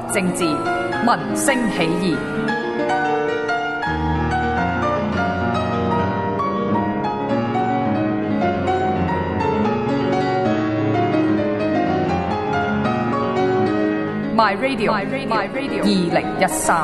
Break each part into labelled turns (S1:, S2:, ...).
S1: 政治，民聲起義。My Radio 2013。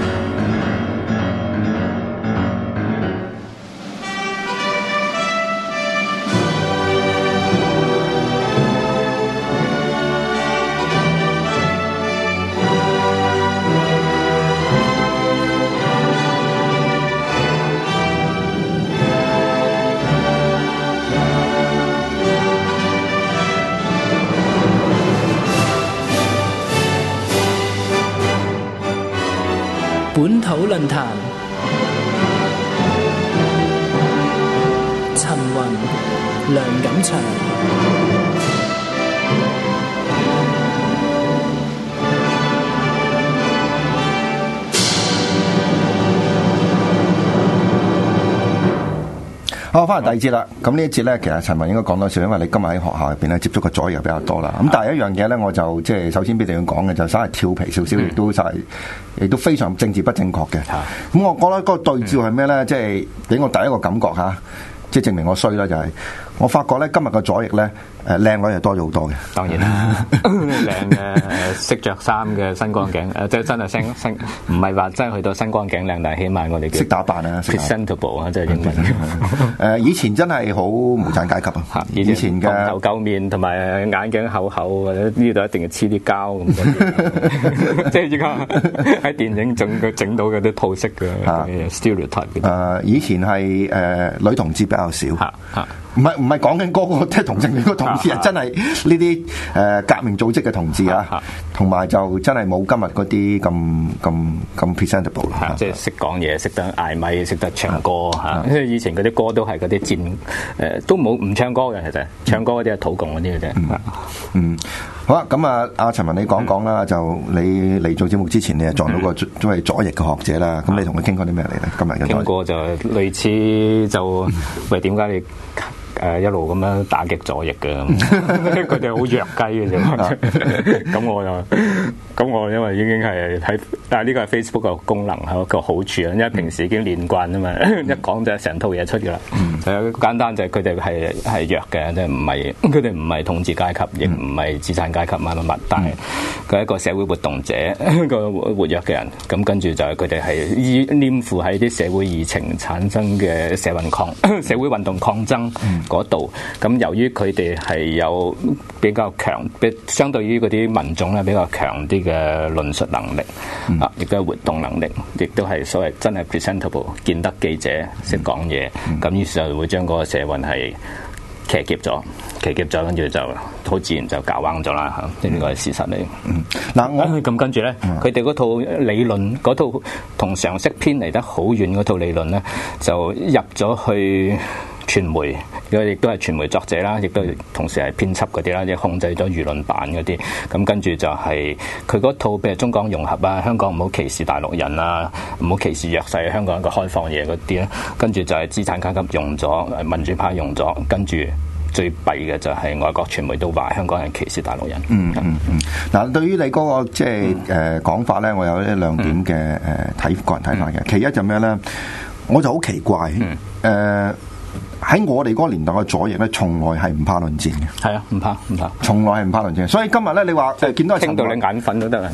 S2: 本土論壇，陳雲、梁錦祥。
S3: 好，翻嚟第二節啦。咁呢一節咧，其實陳雲應該講多少，因為你今日喺學校入邊咧接觸嘅左翼比較多啦。咁但係一樣嘢咧，我就即係首先必定要講嘅，就稍為調皮少少，亦都非常政治不正確嘅。咁我覺得嗰個對照係咩咧？即係俾我第一個感覺嚇，即係證明我衰啦，就係我發覺咧今日嘅左翼咧。靚女係多咗好多嘅，
S4: 當然啦，靚嘅識着衫嘅身光頸，即係真係身唔係話真係去到身光頸靚，但係起碼我哋
S3: 識打扮啊
S4: ，presentable 啊，即係英文。
S3: 以前真係好無產階級啊！以前嘅
S4: 蓬頭垢面同埋眼鏡厚厚，或者呢度一定要黐啲膠咁。即係而家喺電影整到嗰啲套式嘅 stereotype。
S3: 以前係女同志比較少。唔係講緊嗰個即係同性戀個同志啊，真係呢啲革命組織嘅同志啊，同埋就真係冇今日嗰啲咁 presentable 啦。
S4: 即係識講嘢，識得嗌咪，識得唱歌嚇。因為以前嗰啲歌都係嗰啲戰都冇唔唱歌嘅，其實唱歌嗰啲係土共嗰啲嘅啫。
S3: 好啦，咁啊，阿陳雲你講講啦，就你嚟做節目之前，你係撞到個都係左翼嘅學者啦。咁你同佢傾過啲咩嚟咧？今日嘅
S4: 傾過就類似就喂，點解你一路咁樣打擊左翼嘅？佢哋好弱雞嘅啫。咁我因為已經係喺，但係呢個係 Facebook 嘅功能係一個好處啊，因為平時已經練慣啊嘛，一講就成套嘢出㗎啦。簡單就係佢哋係弱嘅，即係佢哋唔係統治階級，亦唔係資產階級乜，但係佢係一個社會活動者，一個活躍嘅人。咁跟住就係佢哋係黏附喺啲社會議程產生嘅社會運動抗爭嗰度。咁由於佢哋係有比較強，相對於嗰啲民眾咧比較強啲嘅論述能力，亦都係活動能力，亦都係所謂真係 presentable， 見得記者識講嘢，咁於是就會將嗰個社運係騎劫咗，跟住就好自然就搞彎咗啦嚇，呢個係事實嚟。嗱，咁跟住咧，佢哋嗰套理論，嗰套同常識偏離得好遠嗰套理論咧，就入咗去傳媒，佢亦都係傳媒作者啦，亦都同時係編輯嗰啲啦，即係控制咗輿論版嗰啲。咁跟住就係佢嗰套，譬如中港融合啊，香港唔好歧視大陸人啊，唔好歧視弱勢，香港一個開放嘢嗰啲咧。跟住就係資產階級用咗，民主派用咗，跟住最弊嘅就係外國傳媒都話香港人歧視大陸人。
S3: 嗱，對於你嗰個即係講法咧，我有一兩點嘅個人睇法嘅。其一就咩咧？我就好奇怪喺我哋嗰個年代嘅左翼咧，從來係唔怕論戰嘅。係啊，唔怕，從來係唔怕論戰。所以今日咧，你話見到聽到你眼瞓都得啊！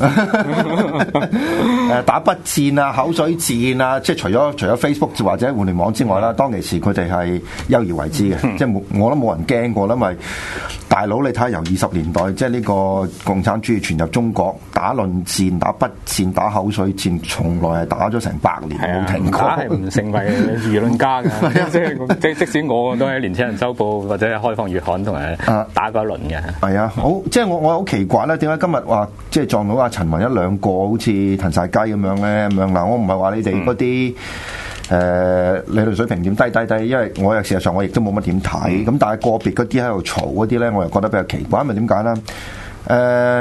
S3: 打筆戰啊、口水戰啊，即係除咗 Facebook 或者互聯網之外啦，當其時佢哋係優而為之嘅，即係我都冇人驚過啦，因為大佬你睇下由20年代即係呢個共產主義傳入中國，打論戰、打筆戰、打口水戰，從來係打咗成100年冇停過，係唔成為輿論家嘅，即使我都喺年青人周報或者開放月刊同埋打過一輪嘅。係啊，好即係我好奇怪啦，點解今日話即係撞到阿陳雲一兩個好似騰晒雞咁樣咧咁樣嗱？我唔係話你哋嗰啲理論水平點低，因為我又事實上我亦都冇乜點睇咁，但係個別嗰啲喺度嘈嗰啲咧，我又覺得比較奇怪，因為點解咧？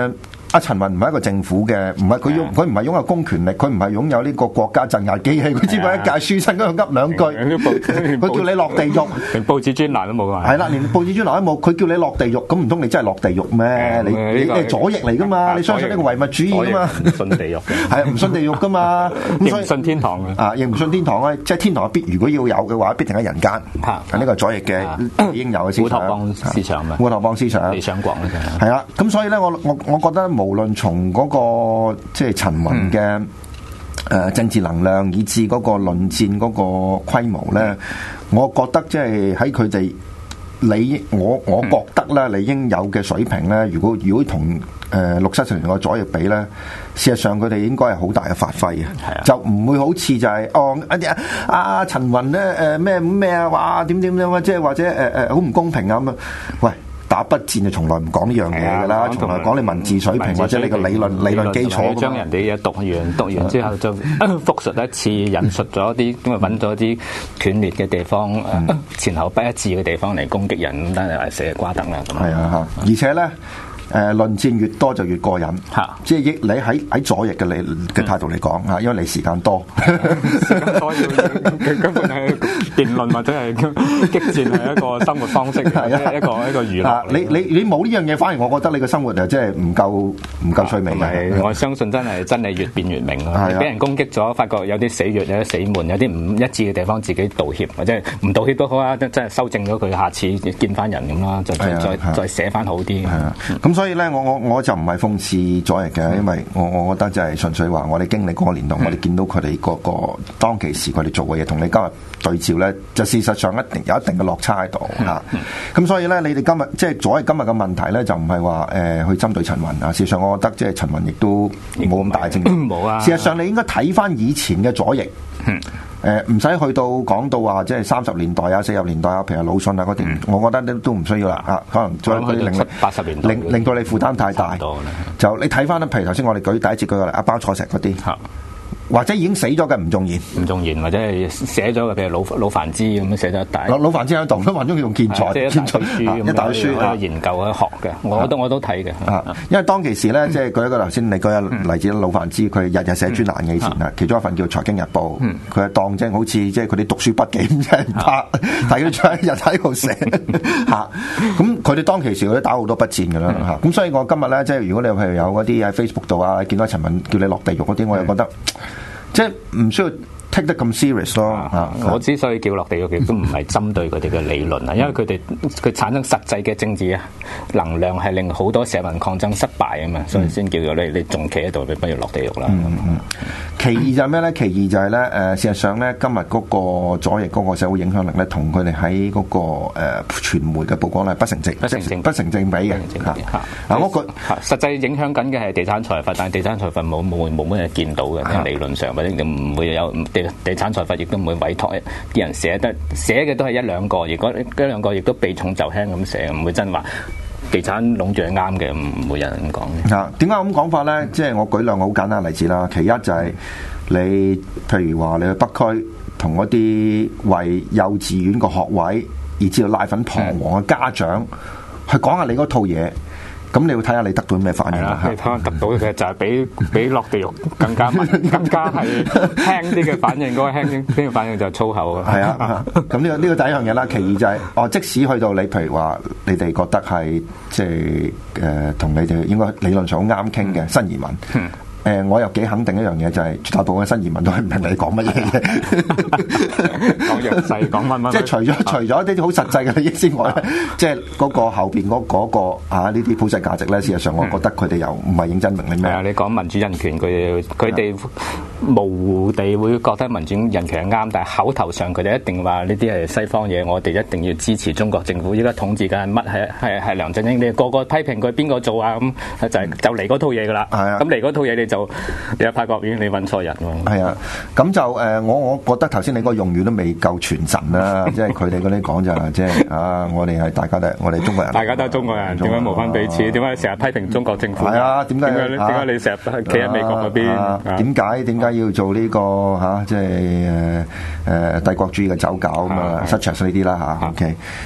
S3: 阿陳雲唔係一個政府嘅，唔係佢唔係擁有公權力，佢唔係擁有呢個國家鎮壓機器，佢只不過一介書生嗰度噏兩句，佢叫你落地獄，
S4: 連報紙專欄都冇啊！
S3: 係啦，連報紙專欄都冇，佢叫你落地獄，咁唔通你真係落地獄咩？你係左翼嚟噶嘛？你相信呢個唯物主義噶嘛？
S4: 唔信地獄嘅，
S3: 係啊，唔信地獄噶嘛？
S4: 亦唔信天堂嘅
S3: 啊，亦唔信天堂啊！即係天堂如果要有嘅話，必定喺人間。呢個左翼嘅應有嘅思想，烏托邦思想嘛，烏托邦思想，理想國咧就係啦。咁所以咧，我覺得無論從嗰個即係陳雲嘅政治能量，以至嗰個論戰嗰個規模咧，我覺得即係喺佢哋我覺得咧，理應有嘅水平咧，如果同60-70年代左翼比咧，事實上佢哋應該係好大嘅發揮嘅，就唔會好似就係陳雲咧咩啊，哇點啊，即係或者好唔公平啊咁啊，喂！打筆戰就從來唔講呢樣嘢㗎啦，從來講你文字水平或者你個理論基礎。將人哋嘢讀完之後就複述一次，引述咗啲咁啊，揾咗啲斷裂嘅地方，前後不一致嘅地方嚟攻擊人，咁等係寫瓜等啦。係啊，而且咧。論戰越多就越過癮，即係你喺左翼嘅態度嚟講嚇，因為你時間多，時間多根本係辯論或者係激戰係一個生活方式，係一個娛樂。你冇呢樣嘢，反而我覺得你嘅生活就真係唔夠趣味嘅。我相信真係越辯越明咯。俾人攻擊咗，發覺有啲死穴，有啲死悶，有啲唔一致嘅地方，自己道歉或者唔道歉都好啊，真係修正咗佢，下次見翻人咁啦，就再寫翻好啲。咁所以咧，我就唔係諷刺左翼嘅，因為我覺得就係純粹話，我哋經歷嗰個年代，我哋見到佢哋個當其時佢哋做嘅嘢，同你今日對照咧，就事實上有一定嘅落差喺度嚇。咁所以咧，你哋今日即係左翼今日嘅問題咧，就唔係話去針對陳雲啊。事實上，我覺得即係陳雲亦都冇咁大正義。冇啊！事實上，你應該睇翻以前嘅左翼。唔使去到講到話，即係30年代啊、40年代啊，譬如魯迅啊嗰啲，我覺得都唔需要啦嚇。可能再令70-80年代令到你負擔太大，就你睇翻譬如頭先我哋舉第一節舉個例，阿包楚石嗰啲。或者已經死咗嘅吳仲賢，或者係寫咗嘅，譬如老凡之咁樣寫咗一大。老凡之喺度，都話中意用建材，一大書研究去學嘅，我都睇嘅。因為當其時咧，即係舉一個頭先你舉個例子，老凡之佢日日寫專欄嘅以前啊，其中一份叫《財經日報》，佢係當正好似即係佢啲讀書筆記咁，即係拍睇佢出一日喺度寫嚇。咁佢哋當其時佢都打好多筆戰㗎啦嚇。咁所以我今日咧，即係如果你譬如有嗰啲喺 Facebook 度啊，見到陳雲叫你落地獄嗰啲，我又覺得。即係唔需要 take 得咁 serious 咯。
S4: 我之所以叫落地獄，亦都唔係針對佢哋嘅理論啊，因為佢產生實際嘅政治能量，係令好多社民抗爭失敗啊嘛，所以先叫做你仲企喺度，你不如落地獄啦。
S3: 其二就係咩咧？其二就係咧，事實上咧，今日嗰個左翼嗰個社會影響力咧，同佢哋喺嗰個傳媒嘅曝光率不成正比嘅。
S4: 實際影響緊嘅係地產財閥，但係地產財閥冇乜嘢見到嘅，理論上或者唔會有地產財閥，亦都唔會委託啲人寫嘅都係一兩個，如果一兩個亦都避重就輕咁寫，唔會真話地產壟斷係啱嘅，唔會有人咁講嘅。
S3: 點解咁講法咧？即係我舉兩個好簡單嘅例子啦。其一就係你譬如話你去北區同嗰啲為幼稚園個學位而知道奶粉彷徨嘅家長去講下你嗰套嘢。咁你要睇下你得到咩反應啦？
S4: 你可能得到嘅就係比落地獄更加係輕啲嘅反應。嗰個輕啲嘅反應就係粗口啊！
S3: 係啊，咁呢個第一樣嘢啦。其二就係即使去到你譬如話，你哋覺得係即係同你哋應該理論上好啱傾嘅新移民。我又幾肯定一樣嘢，就係絕大部分嘅新移民都係唔明你講乜嘢嘅，
S4: 講弱勢，講乜，
S3: 即係除咗啲好實際嘅利益之外咧，即係嗰個後邊嗰個呢啲普世價值咧，事實上我覺得佢哋又唔係認真明你咩。
S4: 你講民主人權，佢哋模糊地會覺得民主人權係啱，但係口頭上佢哋一定話呢啲係西方嘢，我哋一定要支持中國政府。依家統治緊係乜？係梁振英，你個個批評佢邊個做啊？咁就嚟嗰套嘢噶啦。咁嚟嗰套嘢你有派國語，你揾錯人喎。
S3: 係啊，咁就我覺得頭先你嗰個用語都未夠全神啦，即係佢哋嗰啲講就係即係我哋係大家都係我哋中國人，
S4: 大家都係中國人，點解無分彼此？點解成日批評中國政府？
S3: 係啊，點解
S4: 你成日企喺美國嗰邊？
S3: 點解要做呢個即係帝國主義嘅走狗咁啊？Such as 呢啲啦嚇，OK。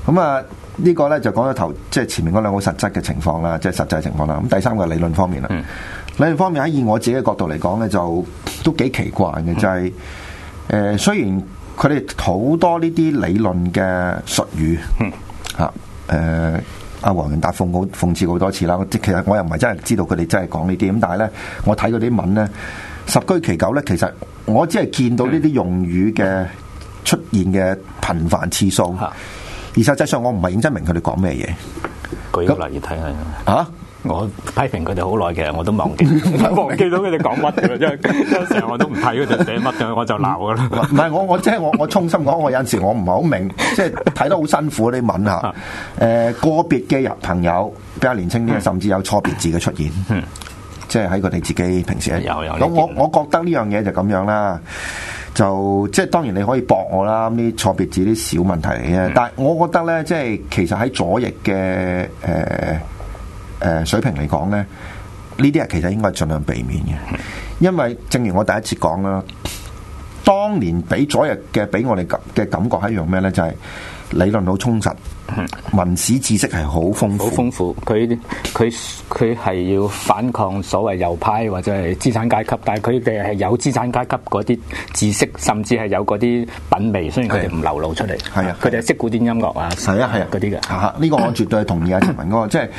S3: 咁啊，呢個咧就講咗頭，即係前面嗰兩個實質嘅情況啦，即係實際情況啦。咁第三個係理論方面啦。理論方面喺以我自己嘅角度嚟講咧，就都幾奇怪嘅，就係雖然佢哋好多呢啲理論嘅術語嚇阿黃仁達諷刺好多次啦。其實我又唔係真係知道佢哋真係講呢啲，咁但係咧，我睇嗰啲文咧，十居其九咧，其實我只係見到呢啲用語嘅出現嘅頻繁次數，而實際上我唔係認真明佢哋講咩嘢。
S4: 舉個例睇下
S3: 啊！
S4: 我批評佢哋好耐，其實我都忘記到佢哋講乜嘅，因為成日我都唔睇佢哋寫乜嘅，我就鬧噶啦。
S3: 唔係我即係我衷心講，我有陣時我唔係好明，即係睇得好辛苦啲文嚇。個別嘅朋友比較年輕啲，甚至有錯別字嘅出現，即係喺佢哋自己平時有。咁我覺得呢樣嘢就咁樣啦。就即係當然你可以駁我啦，啲錯別字啲小問題嚟嘅。但係我覺得咧，即係其實喺左翼嘅水平嚟講咧，呢啲係其實應該盡量避免嘅，因為正如我第一次講啦，當年俾左翼嘅俾我哋嘅感覺係一樣咩咧？就係理論好充實，文史知識係好豐富，
S4: 好豐富。佢係要反抗所謂右派或者係資產階級，但係佢哋係有資產階級嗰啲知識，甚至係有嗰啲品味，雖然佢哋唔流露出嚟。係啊，佢哋係識古典音樂啊，
S3: 係啊嗰啲嘅。呢個我絕對係同意阿陳文嗰個，即係。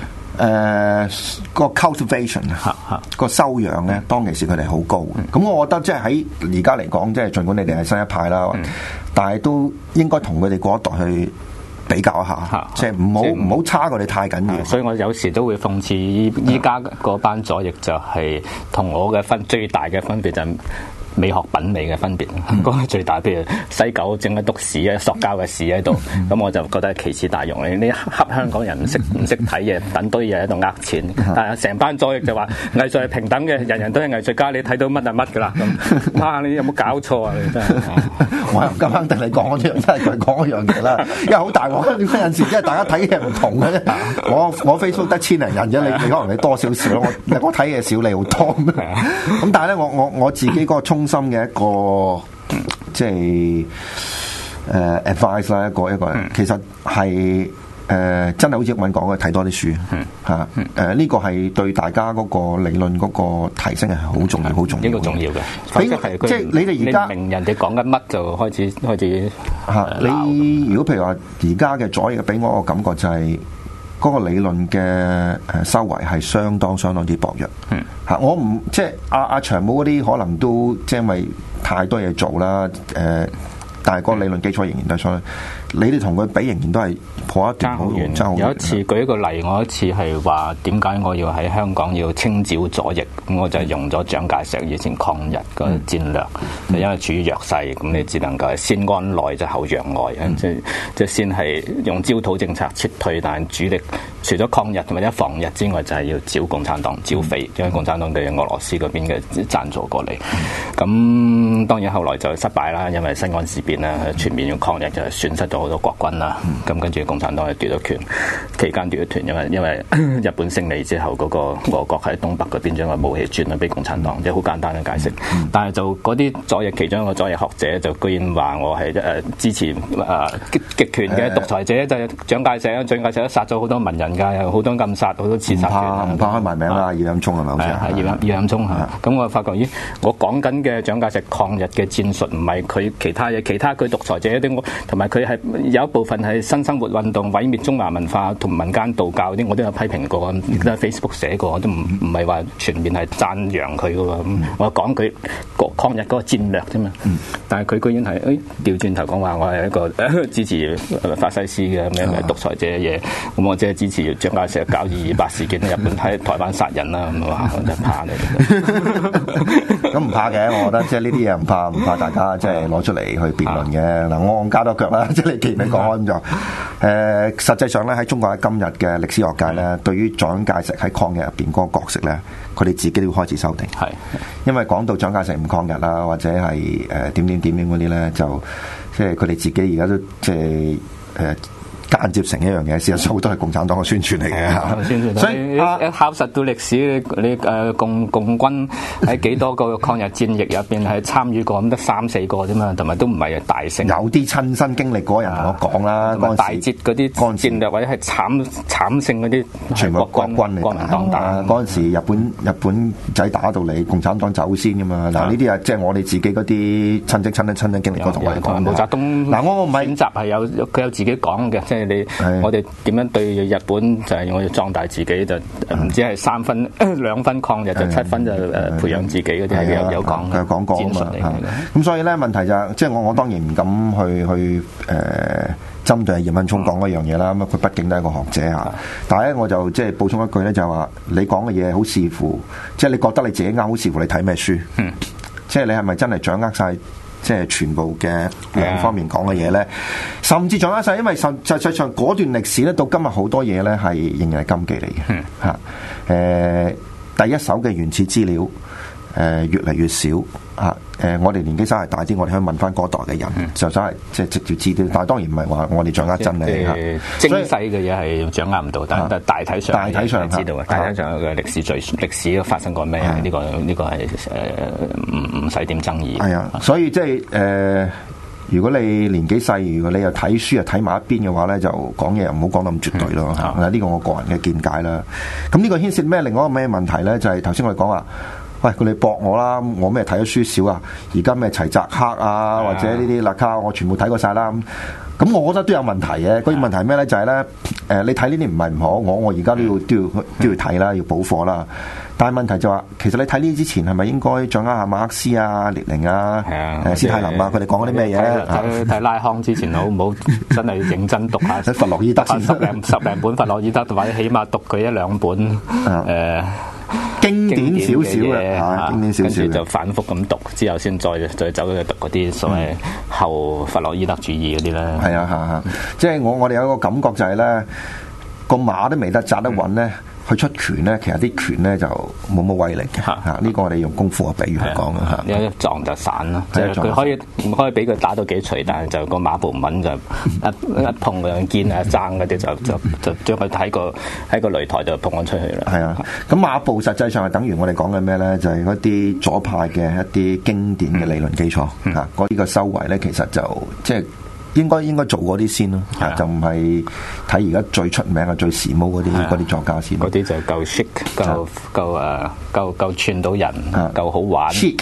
S3: 個 cultivation 個修養咧，當其時佢哋好高嘅。咁我覺得即係喺而家嚟講，即係儘管你哋係新一派啦，但係都應該同佢哋嗰一代去比較一下，即係唔好差佢哋太緊要。
S4: 所以我有時都會諷刺依家嗰班左翼就係同我嘅最大嘅分別就係美學品味嘅分別，嗰個最大。譬如西九整一篤屎啊，塑膠嘅屎喺度，咁我就覺得奇恥大辱。你恰香港人唔識睇嘢，等堆嘢喺度呃錢。但係成班左翼就話藝術係平等嘅，人人都係藝術家，你睇到乜就乜㗎啦。咁哇，你有冇搞錯啊？你真係
S3: 我又咁肯定你講嗰樣，真係佢講嗰樣嘢啦。因為好大鑊，有陣時即係大家睇嘢唔同嘅啫。我 Facebook 得千零人啫，你可能你多少少咯。我睇嘢少你好多。咁但係咧，我自己嗰個衝心嘅一個即係advice 啦，一個其實係真係好似文講嘅，睇多啲書嚇。呢個係對大家嗰個理論嗰個提升係好重要，好重要。
S4: 呢個重要嘅，
S3: 即係你哋而家
S4: 明人哋講緊乜就開始
S3: 嚇。你如果譬如話而家嘅左翼俾我個感覺就係嗰個理論嘅修為係相當之薄弱。嚇，我唔即係阿長毛嗰啲可能都即係因為太多嘢做啦。但係個理論基礎仍然都係相當。你哋同佢比仍然都係破一段好遠，爭好遠。
S4: 有一次舉一個例，我一次係話點解我要喺香港要清剿左翼，咁我就用咗蔣介石以前抗日個戰略，就因為處於弱勢，咁你只能夠先安內就後攘外，即係先係用焦土政策撤退，但係主力除咗抗日或者防日之外，就係要剿共產黨、剿匪，因為共產黨對俄羅斯嗰邊嘅贊助過嚟。咁當然後來就失敗啦，因為西安事變啦，全面用抗日就損失咗好多國軍啦，咁跟住共產黨係奪咗權，期間奪咗權，因為日本勝利之後，嗰個俄國喺東北嗰邊將個武器轉咗俾共產黨，即係好簡單嘅解釋。但係就嗰啲左翼其中一個左翼學者就居然話我係支持極權嘅獨裁者，就係蔣介石。蔣介石都殺咗好多文人㗎，有好多暗殺，好多刺殺。
S3: 唔怕開埋名啦，葉蔭聰係咪好似？
S4: 係葉蔭聰嚇。咁我發覺咦，我講緊嘅蔣介石抗日嘅戰術唔係佢其他嘢，其他佢獨裁者啲，同埋佢係有一部分係新生活運動毀滅中華文化同民間道教啲，我都有批評過，都喺 Facebook 寫過，我都唔係話全面係讚揚佢嘅喎。我講佢抗日嗰個戰略啫嘛。但係佢居然係調轉頭講話，我係一個支持法西斯嘅咩獨裁者嘅嘢。咁我即係支持蔣介石搞228事件，日本喺台灣殺人啦。咁話我真係怕你。
S3: 咁唔怕嘅，我覺得即係呢啲嘢唔怕大家即係攞出嚟去辯論嘅。嗱，我加多腳啦，即係你既然你講開咁就實際上咧，喺中國喺今日嘅歷史學界咧，對於蔣介石喺抗日入邊嗰個角色咧，佢哋自己都要開始修訂。係，因為講到蔣介石唔抗日啦，或者係點嗰啲咧，就即係佢哋自己而家都即係間接成一樣嘢，事實上都係共產黨嘅宣傳嚟嘅。
S4: 宣傳，所以考實到歷史，你共軍喺幾多個抗日戰役入邊係參與過，咁得3-4個啫嘛，同埋都唔係大勝。
S3: 有啲親身經歷嗰人同我講啦，嗰陣時
S4: 大捷嗰啲戰略或者係慘勝嗰啲
S3: 全部國軍嚟，
S4: 國民黨打。
S3: 嗰陣時日本仔打到你，共產黨走先㗎嘛。嗱，呢啲啊即係我哋自己嗰啲親戚經歷過同我哋講。
S4: 毛澤東嗱，我唔係選擇係佢有自己講嘅，即係我哋點樣對日本就係我要壯大自己，就唔止係2分抗日，就7分就培養自己嗰啲有講。
S3: 佢講過啊嘛。咁所以咧問題就係，即係我當然唔敢去針對葉問聰講嗰樣嘢啦。咁佢畢竟都係一個學者嚇。但係咧我就即係補充一句咧，就係話你講嘅嘢好視乎，即係你覺得你自己啱，好視乎你睇咩書。即係你係咪真係掌握晒？即係全部嘅兩方面講嘅嘢咧，甚至掌握晒，因為實際上嗰段歷史咧，到今日好多嘢咧係仍然係禁忌嚟嘅嚇。第一手嘅原始資料越嚟越少嚇。我哋年紀稍為大啲，我哋可以問翻嗰代嘅人，就真係即係直接知啲。但係當然唔係話我哋掌握真理嚇。
S4: 精細嘅嘢係掌握唔到，但係大體上知道啊。大體上嘅歷史發生過咩？呢個係唔使點爭議。
S3: 係啊，所以即係如果你年紀細，如果你又睇書又睇埋一邊嘅話咧，就講嘢又唔好講得咁絕對咯。呢個我個人嘅見解啦。咁呢個牽涉咩？另外一個咩問題咧？就係頭先我哋講話。喂，佢哋駁我啦，我咩睇咗書少啊？而家咩齊澤克啊，或者呢啲勒卡，我全部睇過晒啦。咁我覺得都有問題嘅。嗰個問題係咩咧？就係咧，你睇呢啲唔係唔好，我而家都要睇啦，要補課啦。但係問題就話，其實你睇呢啲之前係咪應該掌握下馬克思啊、列寧啊、斯泰林啊，佢哋講嗰啲咩嘢？
S4: 睇拉康之前好唔好？真係認真讀下
S3: 弗洛伊德先，
S4: 十零本弗洛伊德，或者起碼讀佢1-2本
S3: 經典少少嘅，經典少少，
S4: 跟住就反覆咁讀，之後先再走去讀嗰啲所謂後弗洛伊德主義嗰啲咧。
S3: 係啊，即係我哋有一個感覺就係咧，個馬都未得紮得穩咧。佢出拳咧，其實啲拳咧就冇乜威力嘅嚇。呢個我哋用功夫嘅比喻嚟講啦嚇。
S4: 一撞就散咯，即係佢可以俾佢打到幾錘，但係就個馬步唔穩就一碰兩肩啊爭嗰啲就將佢喺個擂台就碰咗出去啦。係啊，
S3: 咁馬步實際上係等於我哋講嘅咩咧？就係嗰啲左派嘅一啲經典嘅理論基礎嚇。嗰啲個修為咧，其實就即係。應該做嗰啲先咯，就唔係睇而家最出名嘅最時髦嗰啲作家先。
S4: 嗰啲就夠 chic，夠串到人，夠好玩。
S3: chic，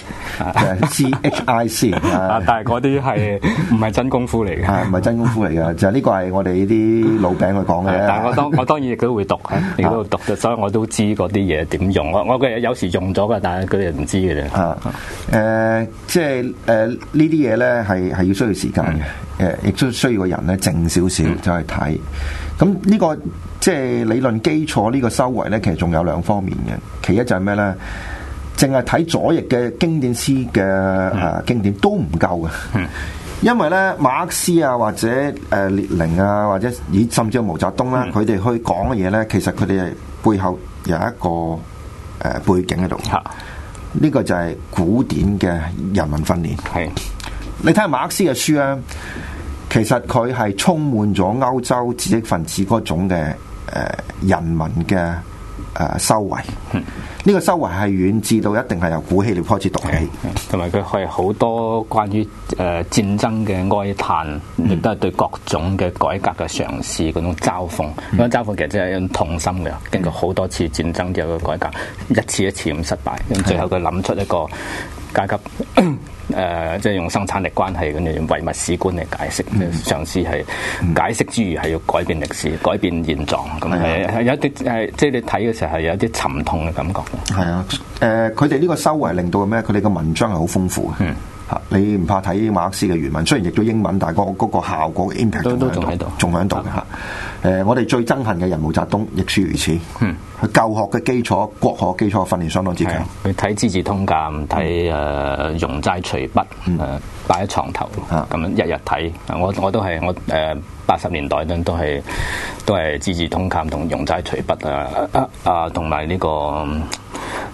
S3: CHIC。
S4: 但係嗰啲係唔係真功夫嚟嘅？
S3: 唔係真功夫嚟嘅，就係呢個係我哋呢啲老餅去講嘅。
S4: 但係我當然亦都會讀，亦都會讀，所以我都知嗰啲嘢點用。我嘅有時用咗嘅，但係佢哋唔知嘅啫。
S3: 即係呢啲嘢咧係要需要時間嘅。亦都需要個人咧靜少少就去睇，咁呢個即係理論基礎呢個修為咧，其實仲有兩方面嘅。其一就係咩咧？淨係睇左翼嘅經典詩嘅經典都唔夠嘅，因為咧馬克思啊或者列寧啊或者甚至係毛澤東啦，佢哋去講嘅嘢咧，其實佢哋係背後有一個背景喺度。呢個就係古典嘅人民訓練。係你睇下馬克思嘅書咧。其實佢係充滿咗歐洲知識分子嗰種嘅人民嘅修為，呢個修為係遠至到一定係由古希臘開始讀起，
S4: 同埋佢係好多關於戰爭嘅哀嘆，亦都係對各種嘅改革嘅嘗試嗰種嘲諷。嗰種嘲諷其實真係一種痛心嘅，經過好多次戰爭之後嘅改革，一次一次咁失敗，咁最後佢諗出一個階級。即係用生產力關係跟住用唯物史觀嚟解釋，嘗試係解釋之餘係要改變歷史、改變現狀，咁係有一啲即係你睇嘅時候係有一啲沉痛嘅感覺。係啊，
S3: 佢哋呢個修為令到咩？佢哋嘅文章係好豐富嘅。你唔怕睇馬克思嘅原文，雖然譯咗英文，但係嗰個效果嘅 impact 都仲喺度，仲喺度嘅。我哋最憎恨嘅人毛澤東亦屬如此。佢教學嘅基礎、國學基礎訓練相當之強。
S4: 去睇《資治通鑑》，睇《容齋隨筆》，擺喺床頭咁樣日日睇。我都係80年代都係《資治通鑑》同《容齋隨筆》同埋呢個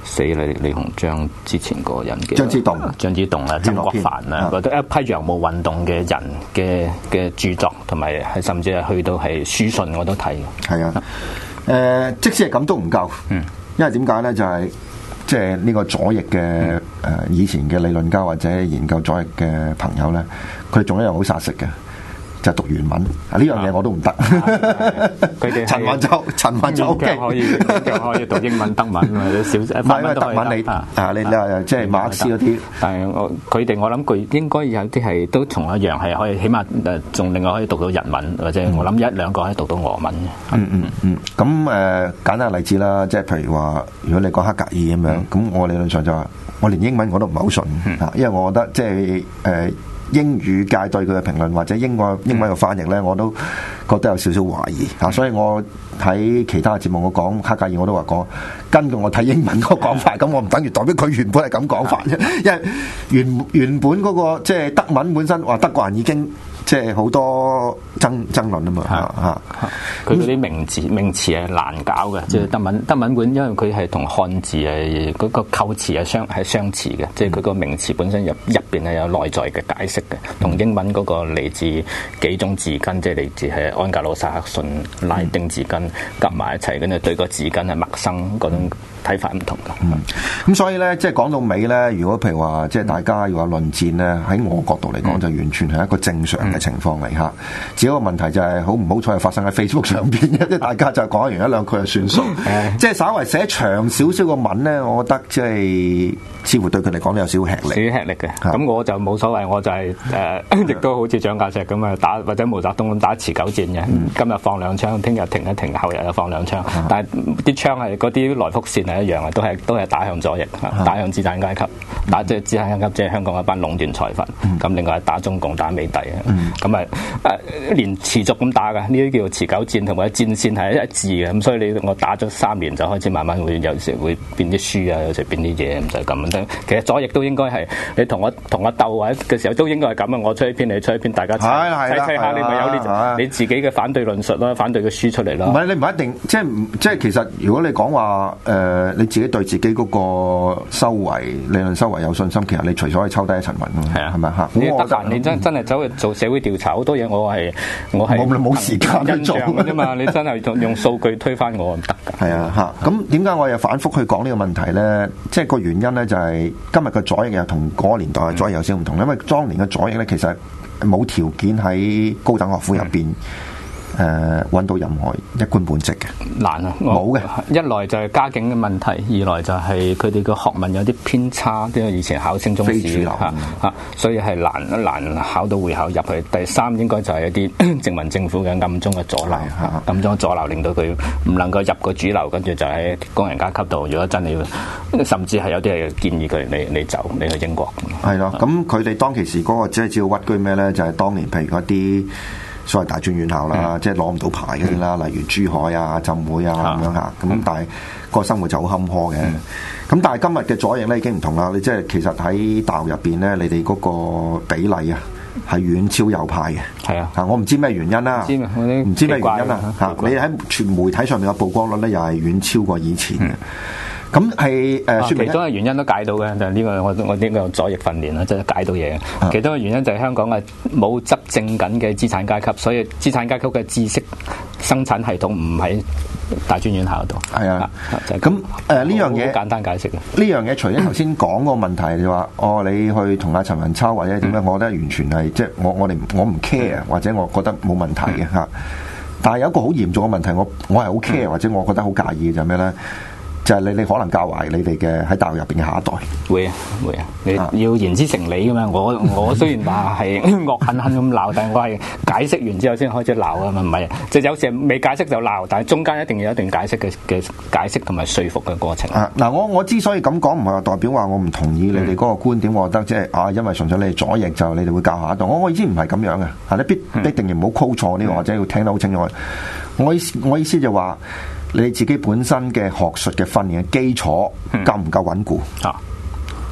S4: 死啦！李鴻章之前嗰個人嘅
S3: 張之洞
S4: 啊，曾國藩啊，覺得一批洋務運動嘅人嘅著作，同埋係甚至係去到係書信我都睇。
S3: 係啊，即使係咁都唔夠，因為點解咧？就係即係呢個左翼嘅以前嘅理論家或者研究左翼嘅朋友咧，佢哋仲有一樣好殺食嘅。就讀原文啊！呢樣嘢我都唔得。
S4: 佢哋
S3: 陳雲就 OK，
S4: 可以讀英文、德文或者少法文都可以。
S3: 德文你即係馬克思嗰啲。但係
S4: 佢哋我諗佢應該有啲係都同一樣係可以，起碼仲另外可以讀到日文，或者我諗一兩個可以讀到俄文嘅。
S3: 咁簡單例子啦，即係譬如話，如果你講黑格爾咁樣，咁我理論上就話，我連英文我都唔係好順啊，因為我覺得即係英語界對佢嘅評論或者英文嘅翻譯咧，我都覺得有少少懷疑啊，所以我喺其他嘅節目我講黑格爾我都話講，根據我睇英文嗰個講法，咁我唔等於代表佢原本係咁講法啫，因為原本嗰個即係德文本身話德國人已經即係好多爭論啊嘛
S4: 佢嗰啲名詞係難搞嘅，即係德文本，因為佢係同漢字係嗰個構詞係相似嘅，即係佢個名詞本身入邊係有內在嘅解釋嘅，同英文嗰個嚟自幾種字根，即係嚟自係安格魯撒克遜、拉丁字根夾埋一齊，跟住對個字根係陌生嗰種睇法唔同㗎。
S3: 咁所以咧，即係講到尾咧，如果譬如話即係大家要話論戰咧，喺我角度嚟講就完全係一個正常嘅情況嚟嚇。只有個問題就係好唔好彩係發生喺 Facebook 上邊嘅，即係大家就講完一兩句就算數。即係稍為寫長少少個文咧，我覺得即係似乎對佢嚟講都有少少吃力
S4: 嘅。咁我就冇所謂，我就係亦都好似蔣介石咁啊打，或者毛澤東咁打持久戰嘅。今日放兩槍，聽日停一停，後日又放兩槍。但係啲槍係嗰啲來福線係一樣嘅，都係打向左翼，打向資產階級，打即係資產階級，即係香港一班壟斷財閥。咁另外係打中共、打美帝啊。咁連持續咁打㗎，呢啲叫做持久戰，同埋戰線係一致嘅。咁所以我打咗3年就開始慢慢會有時會變啲書啊，有時變啲嘢，唔使咁。其實左翼都應該係你同我鬥或者嘅時候都應該係咁啊！我出一篇，你出一篇，大家砌下，你咪有你自己嘅反對論述啦，反對嘅書出嚟啦。
S3: 唔係你唔一定，即係其實如果你講話你自己對自己嗰個理論修為有信心，其實你隨時可以抽低一層雲㗎嘛。係啊，係咪嚇？
S4: 你得閒你真係走去做社會調查，好多嘢我係
S3: 冇時間去做
S4: 嘅啫嘛。你真係用數據推翻我唔得㗎。係
S3: 啊嚇，咁點解我又反覆去講呢個問題咧？即係個原因咧就係今日嘅左翼又同嗰個年代嘅左翼有少唔同，因為當年嘅左翼咧其實冇條件喺高等學府入邊揾到任何一官半職嘅，
S4: 難啊，
S3: 冇嘅。
S4: 一來就係家境嘅問題，二來就係佢哋嘅學問有啲偏差，因為以前考升中試所以係難考到會考入去。第三應該就係一啲殖民政府嘅暗中嘅阻撓，暗中阻撓令到佢唔能夠入個主流，跟住就喺工人階級度。如果真係要，甚至係有啲係建議佢你走，你去英國。
S3: 係咯，咁佢哋當其時嗰個即係只要屈居咩咧？就係當年譬如一啲所謂大專院校啦，即係攞唔到牌嗰啲啦，例如珠海啊、浸會啊咁樣嚇。咁但係個生活就好坎坷嘅。咁但係今日嘅左翼咧已經唔同啦。你即係其實喺大學入邊咧，你哋嗰個比例啊係遠超右派嘅。係啊，我唔知咩原因啦，唔知咩原因啦嚇。你喺全媒體上面嘅曝光率咧又係遠超過以前嘅。咁係
S4: 其中嘅原因都解到嘅，就係呢個我呢個左翼訓練啦，即係解到嘢。其中嘅原因就係香港係冇執政緊嘅資產階級，所以資產階級嘅知識生產系統唔喺大專院校度。係啊，咁呢樣嘢
S3: 好
S4: 簡單解釋嘅。
S3: 呢樣嘢除咗頭先講個問題，你話你去同阿陳文秋或者點樣，我覺得完全係即係我唔 care，或者我覺得冇問題嘅嚇。但係有一個好嚴重嘅問題，我係好 care，或者我覺得好介意嘅就係咩咧？就係你可能教壞你哋嘅喺大學入邊嘅下一代。會啊，你要言之成理噶嘛。我雖然話係惡狠狠咁鬧，但係我係解釋完之後先開始鬧啊嘛，唔係即係有時未解釋就鬧，但係中間一定要有一段解釋嘅解釋同埋說服嘅過程。嗱，我之所以咁講，唔係話代表話我唔同意你哋嗰個觀點，我覺得即係因為純粹你哋左翼就你哋會教下一代。我意思唔係咁樣嘅，你必定要唔好 call 錯呢個，或者要聽得好清楚。我意思就話。你自己本身嘅學術嘅訓練嘅基礎夠唔夠穩固？即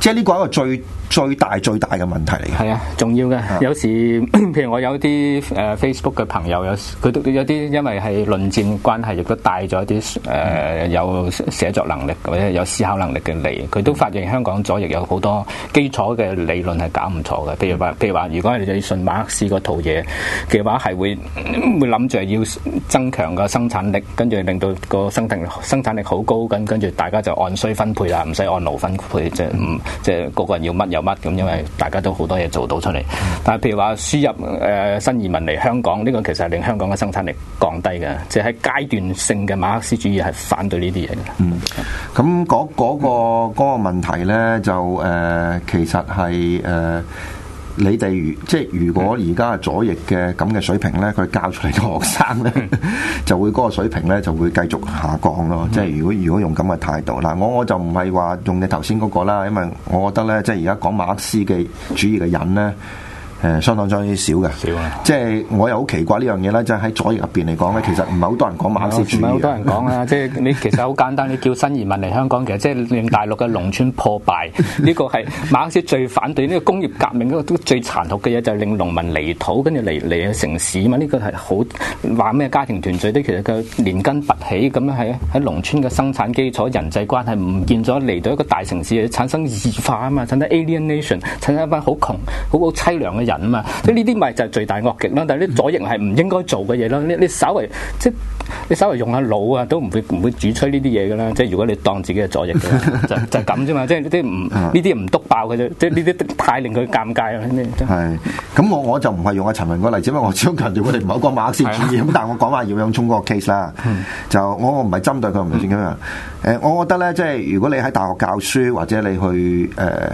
S3: 即係呢個係一個最大嘅問題嚟嘅。
S4: 係啊，重要嘅。有時譬如我有啲Facebook 嘅朋友，佢都有啲因為係論戰關係，亦都帶咗啲有寫作能力或者有思考能力嘅嚟，佢都發現香港左翼有好多基礎嘅理論係搞唔錯嘅。譬如話，如果你信馬克思嗰套嘢嘅話，係會諗住要增強個生產力，跟住令到個生產力好高，跟住大家就按需分配啦，唔使按勞分配，即係個個人要乜有乜咁，因為大家都好多嘢做到出嚟。但係譬如話輸入新移民嚟香港，呢個其實係令香港嘅生產力降低嘅，即係喺階段性嘅馬克思主義係反對呢啲嘢嘅。
S3: 咁嗰個問題咧就其實係你哋如果而家左翼嘅咁嘅水平咧，佢教出嚟嘅學生咧，就會嗰個水平咧就會繼續下降咯。即係如果用咁嘅態度，嗱我就唔係話用你頭先嗰個啦，因為我覺得咧，即係而家講馬克思嘅主義嘅人咧。相當少嘅，即係我又好奇怪呢樣嘢咧，即係喺左翼入邊嚟講咧，其實唔係好多人講馬克思主義，
S4: 唔係好多人講啊！即係你其實好簡單，你叫新移民嚟香港，其實即係令大陸嘅農村破敗，呢個係馬克思最反對。呢個工業革命嗰個最殘酷嘅嘢就係令農民離土，跟住嚟城市嘛。呢個係好話咩家庭團聚啲，其實佢連根拔起咁樣喺農村嘅生產基礎、人際關係唔見咗，嚟到一個大城市產生異化啊嘛，產生 alienation， 產生一班好窮、好凄涼嘅人啊嘛，即係呢啲咪就係罪大惡極啦。但係啲左翼係唔應該做嘅嘢啦。你稍微用下腦啊，都唔會主吹呢啲嘢噶啦。即係如果你當自己係左翼嘅，就咁啫嘛。即係呢啲唔篤爆嘅啫。即係呢啲太令佢尷尬啦。
S3: 係咁，我就唔係用阿陳雲個例子，因為我想強調我哋唔好講馬克思主義。咁但係我講下姚永聰嗰個 case 啦。就我唔係針對佢，唔係點樣。我覺得咧，即係如果你喺大學教書，或者你去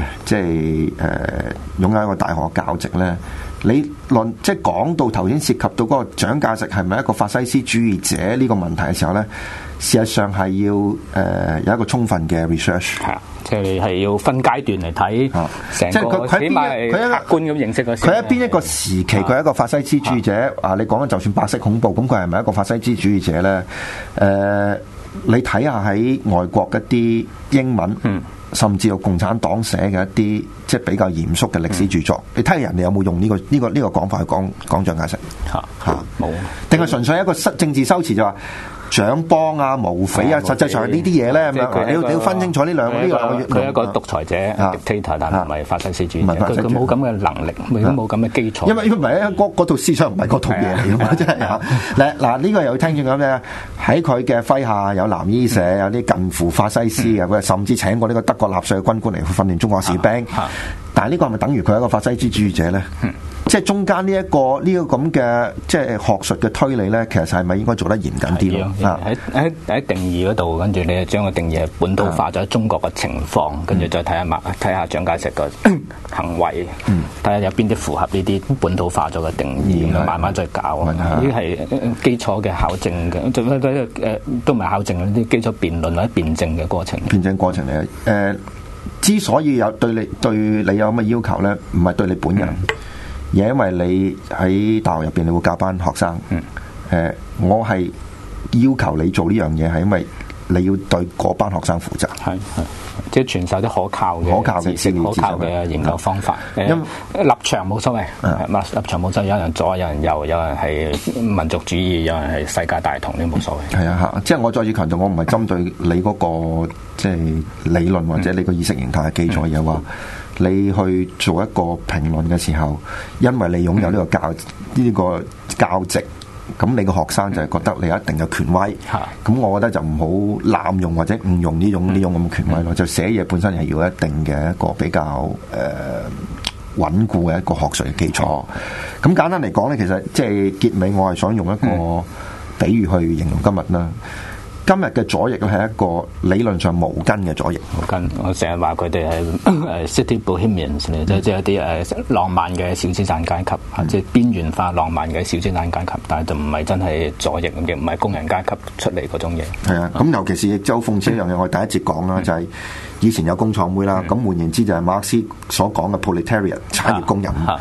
S3: 擁有一個大學教職咧，你即係講到頭先涉及到嗰個蔣介石係咪一個法西斯主義者呢個問題嘅時候咧，事實上係要有一個充分嘅 research。
S4: 即係係要分階段嚟睇成個，起碼係客觀咁認識個。佢
S3: 喺邊一個時期，佢係一個法西斯主義者啊！你講緊就算白色恐怖，咁佢係咪一個法西斯主義者咧？你睇下喺外國一啲英文，甚至有共產黨寫嘅一啲即係比較嚴肅嘅歷史著作，你睇下人哋有冇用呢個講法去講蔣介石？
S4: 冇，
S3: 定係純粹一個政治修辭就話蔣幫啊、毛匪啊，實際上係呢啲嘢咧咁樣。你要分清楚呢兩個。
S4: 佢係一個獨裁者 dictator， 但唔係法西斯主義者。佢冇咁嘅能力，冇咁嘅基礎。因為
S3: 唔係嗰套思想唔係嗰套嘢嚟㗎嘛，真係嚇。嗱呢個又要聽住咁咧，喺佢嘅麾下有藍衣社，有啲近乎法西斯嘅，佢甚至請過呢個德國納粹嘅軍官嚟訓練中國士兵。但係呢個係咪等於佢係一個法西斯主義者咧？即係中間呢一個咁嘅即係學術嘅推理咧，其實係咪應該做得嚴謹啲咯？
S4: 喺定義嗰度，跟住你係將個定義係本土化咗中國嘅情況，跟住再睇下蔣介石嘅行為，睇下有邊啲符合呢啲本土化咗嘅定義，咁慢慢再搞。呢啲係基礎嘅考證嘅，都唔係考證，呢啲基礎辯論或者辯證嘅過程。
S3: 辯證過程嚟嘅。之所以有對你有咁嘅要求咧，唔係對你本人。而係因為你喺大學入邊，你會教班學生。我係要求你做呢樣嘢，係因為你要對嗰班學生負責。係，
S4: 即係傳授啲可靠嘅知識、可靠嘅研究方法。立場冇所謂，立場冇所謂。有人左，有人右，有人係民族主義，有人係世界大同，呢冇所謂。
S3: 係啊，即係我再次強調，我唔係針對你嗰個即係理論或者你個意識形態嘅基礎，而係話你去做一個評論嘅時候，因為你擁有呢個教職，咁你個學生就係覺得你有一定嘅權威。咁我覺得就唔好濫用或者誤用呢種咁嘅權威咯。就寫嘢本身係要一定嘅一個比較穩固嘅一個學術嘅基礎。咁簡單嚟講咧，其實即係結尾，我係想用一個比喻去形容今日啦。今日嘅左翼係一個理論上無根嘅左翼。
S4: 無根，我成日話佢哋係city bohemians，即係一啲浪漫嘅小資產階級，即係邊緣化浪漫嘅小資產階級，但係就唔係真係左翼，亦唔係工人階級出嚟嗰種嘢。係啊，
S3: 咁尤其是亦都好諷刺一樣嘢，我哋第一節講啦，就係以前有工廠會啦，咁換言之就係馬克思所講嘅 proletariat 產業工人。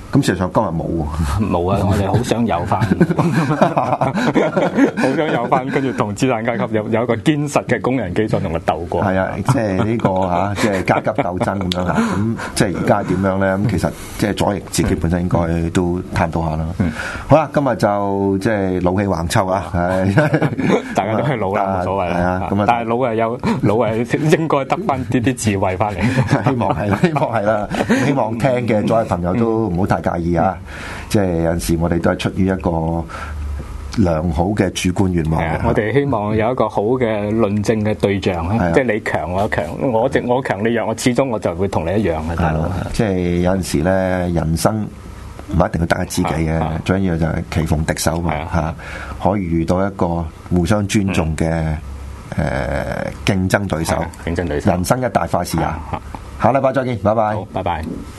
S3: 咁事實上今日冇喎。
S4: 冇啊！我哋好想有翻，好想有翻，跟住同資產階級有一個堅實嘅工人基礎同佢鬥過。
S3: 係啊，即係呢個嚇，即係階級鬥爭咁樣嚇。咁即係而家點樣咧？咁其實即係左翼自己本身應該都探討下啦。好啦，今日就即係老氣橫秋啊！係，
S4: 大家都係老啦，冇所謂啦。
S3: 係啊，咁啊，
S4: 但係老係應該得翻啲智慧翻嚟。
S3: 希望係啦，希望係啦。希望聽嘅左翼朋友都唔好太介意啊！即係有陣時我哋都係出於一個良好嘅主觀願望。
S4: 我哋希望有一個好嘅論證嘅對象啊！即係你強我強，我強你弱，我始終我就會同你一樣嘅大佬。
S3: 即係有陣時咧，人生唔一定要得一知己嘅，最緊要就係棋逢敵手嘛嚇，可以遇到一個互相尊重嘅競爭對手。競爭對手，人生一大快事啊！下禮拜再見，拜拜。
S4: 好，拜拜。